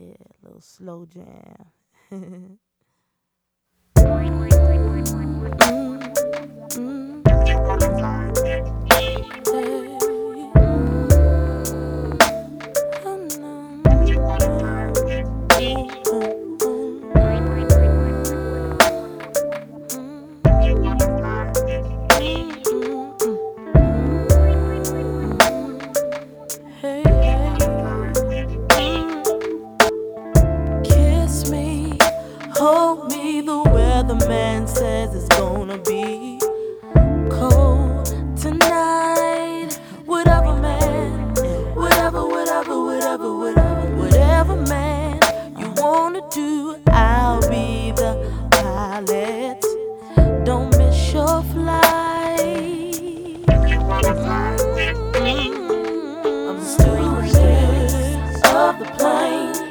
Yeah, a little slow jam. Hey, kiss me, hold me the weatherman says it's gonna be.